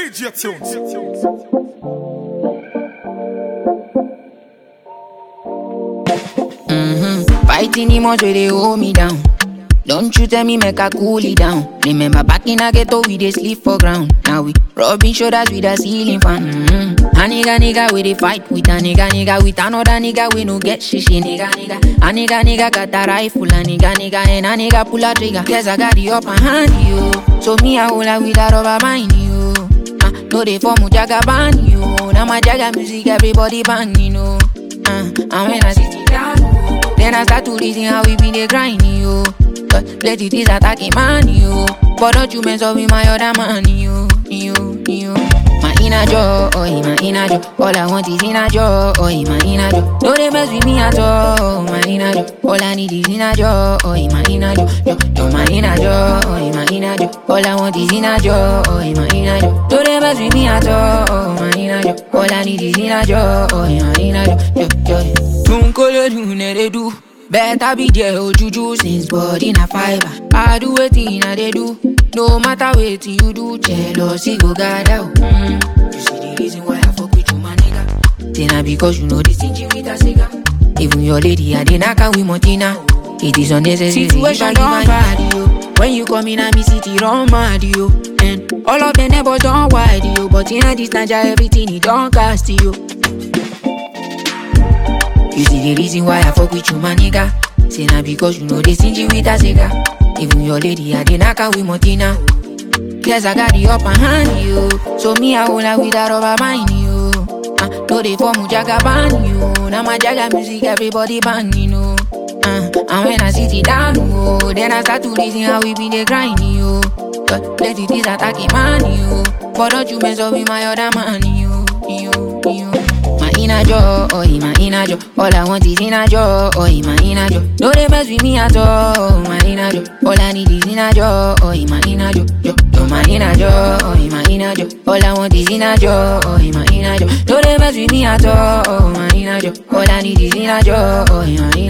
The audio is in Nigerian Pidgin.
DJ Tunes. Fighting the much where they hold me down. Don't you tell me make I cool it down. Remember back in a ghetto we dey sleep for ground. Now we rubbing shoulders with a ceiling fan. A nigga we dey fight with a nigga with another nigga we no get shishi nigga. A nigga got a rifle a nigga and a nigga pull a trigger. Guess I got the upper hand you. So me I hold her with a rubber band you. No they for Mujaga ban you. Now my Jaga music everybody bang you know. And when I sit down, then I start to reason how we been dey grind you. Let it is attacking man you. But don't you mess up with my other man you. My inner joy, my inner joy. All I want is inner joy, my inner joy. Don't they mess with me at all, my inner joy. All I need is inner joy, my inner joy. My inner joy, my inner joy. All I want is inner joy, my inner joy. Don't they mess with me at all, my inner joy. All I need is inner joy, my inner joy. Tunkole do do. Better be there, oh juju, since body na fiber. I do wetin I dey do. No matter wetin you do, jealousy go gather. You see the reason why I fuck with you, my nigga. Then na because you know this thing with a cigar. Even your lady, I dey knock her with Martina. It is unnecessary. Situation don't bad, yo. When you come in, I me city run mad, yo. And all of them neighbors don't wide, yo. But in a this Naija, everything it don't cast, yo. You see the reason why I fuck with you, my nigga. Say na because you know they stingy with a cigar. Even your lady, I dey knock her with Martina. Guess I got the upper hand, you. So me, I hold her with a rubber band, you. No they for Mujaga ban you. Now my Jaga music, everybody bang, you know. And when I sit it down, oh, then I start to reason how we been dey grind, you. But let it is attacking man, you. But don't you mess up with my other man, you. My inner joy, my inner joy. All I want is inner joy, my inner joy. Don't they mess with me at all, my inner joy. All I need is inner joy, my inner joy. My inner joy, my inner joy. All I want is inner joy, my inner joy. Don't they mess with me at all, my inner joy. All I need is inner joy, my inner joy.